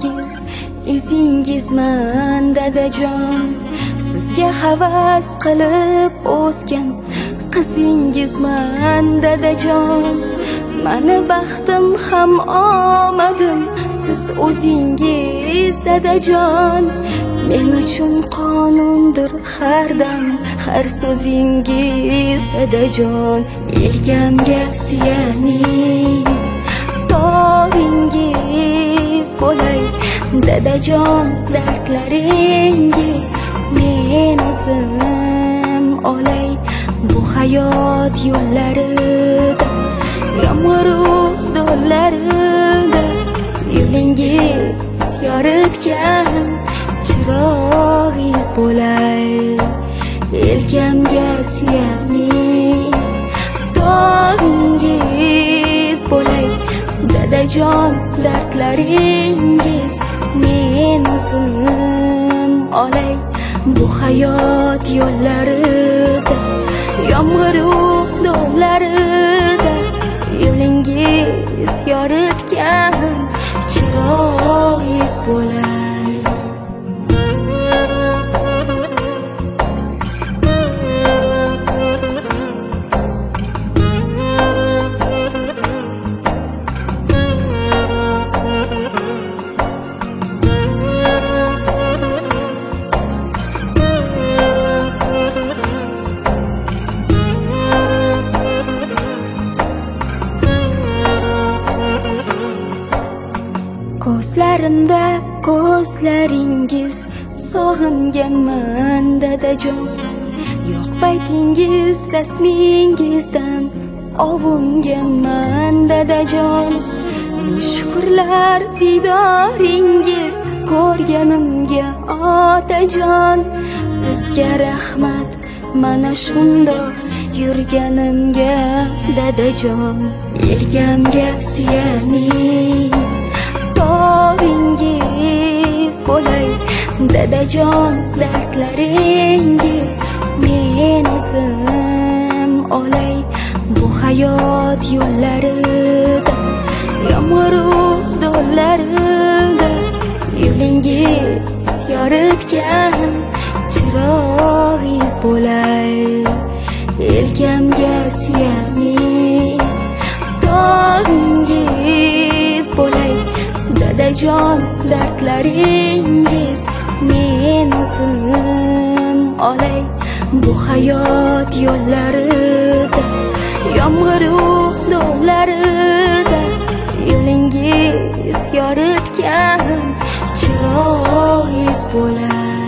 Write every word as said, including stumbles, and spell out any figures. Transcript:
chiroyingiz izingizman dadajon. Sizga havas qilib o'sgan qizingizman dadajon. Mani baxtim ham omadim siz o'zingiz dadajon. Men uchun qonundir har dam har so'zingiz dadajon. Yelkamga suyaning tog'ingiz bo'lay dadajon. Dardlaringiz men o'zim olay. Bu hayot yo'llarida yomg'iru do'llarida yo'lingiz yoritgan chirog'ingiz bo'lay. Yelkamga suyaning tog'ingiz bo'lay dadajon. Dardlaringiz men o'zim olay. Bu hayot yo'llarida yomg'iru do'llarida yo'lingiz yoritgan chirog'ingiz bo'lay. Ko'zlarimda ko'zlaringiz sog'inganman dadajon. Yo'q paytingiz rasmingizdan ovunganman dadajon. Ming shukrlar didoringiz ko'rganimga otajon. Sizga rahmat mana shundoq yurganimga dadajon. Yelkamga suyaning tog'ingiz bo'lay dadajon. Dardlaringiz men o'zim olay. Bu hayot yo'llarida yomg'iru do'llarida yo'lingiz yoritgan chirog'ingiz bo'lay. Yelkamga suyaning tog'ingiz bo'lay dadajon. Dardlaringiz men o'zim olay. Bu hayot yo'llarida yomg'iru do'llarida yo'lingiz yoritgan chirog'ingiz bo'lay.